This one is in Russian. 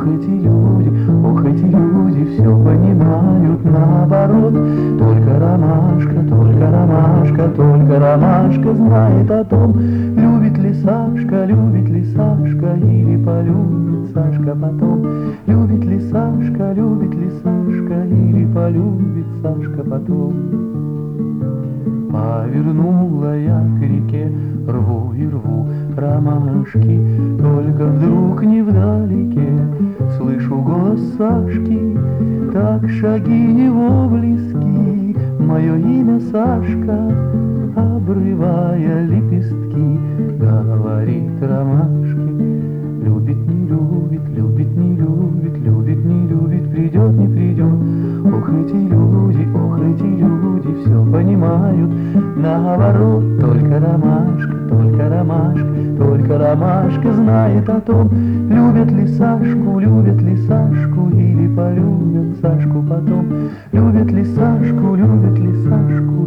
ох эти люди все понимают наоборот. Только ромашка, только ромашка, только ромашка знает о том, любит ли Сашка или полюбит Сашка потом. Любит ли Сашка или полюбит Сашка потом. Повернула я к реке, рву и рву ромашки, только вдруг не вдалеке слышу голос Сашки, так шаги его близки, мое имя Сашка, обрывая лепестки, говорит ромашке. Любит, не любит, любит, не любит, любит, не любит, придет, не придет. Ох эти люди все понимают наоборот. Только ромашка, только ромашка, только ромашка знает о том, любят ли Сашку или полюбят Сашку потом. Любят ли Сашку